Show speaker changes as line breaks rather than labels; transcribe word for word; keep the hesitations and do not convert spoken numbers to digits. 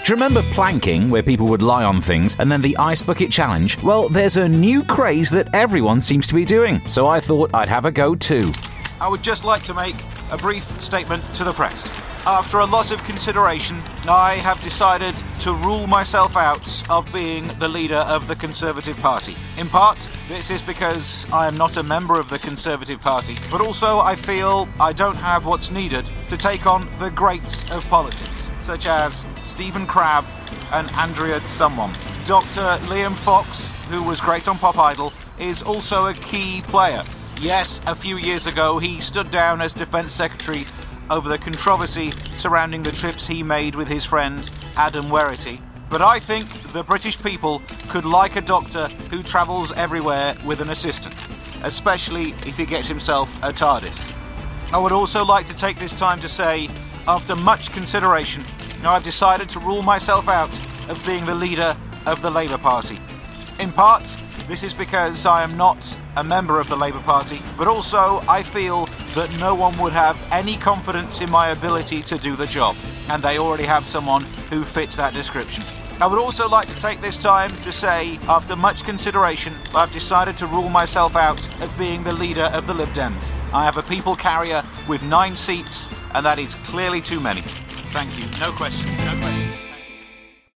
Do you remember planking, where people would lie on things, and then the ice bucket challenge? Well, there's a new craze that everyone seems to be doing, so I thought I'd have a go too.
I would just like to make a brief statement to the press. After a lot of consideration, I have decided to rule myself out of being the leader of the Conservative Party. In part, this is because I am not a member of the Conservative Party, but also I feel I don't have what's needed to take on the greats of politics, such as Stephen Crabb and Andrea someone. Doctor Liam Fox, who was great on Pop Idol, is also a key player. Yes, a few years ago he stood down as Defence Secretary over the controversy surrounding the trips he made with his friend Adam Werrity. But I think the British people could like a doctor who travels everywhere with an assistant, especially if he gets himself a TARDIS. I would also like to take this time to say, after much consideration, I've decided to rule myself out of being the leader of the Labour Party. In part, this is because I am not a member of the Labour Party, but also I feel that no one would have any confidence in my ability to do the job, and they already have someone who fits that description. I would also like to take this time to say, after much consideration, I've decided to rule myself out of being the leader of the Lib Dems. I have a people carrier with nine seats, and that is clearly too many. Thank you. No questions. No questions.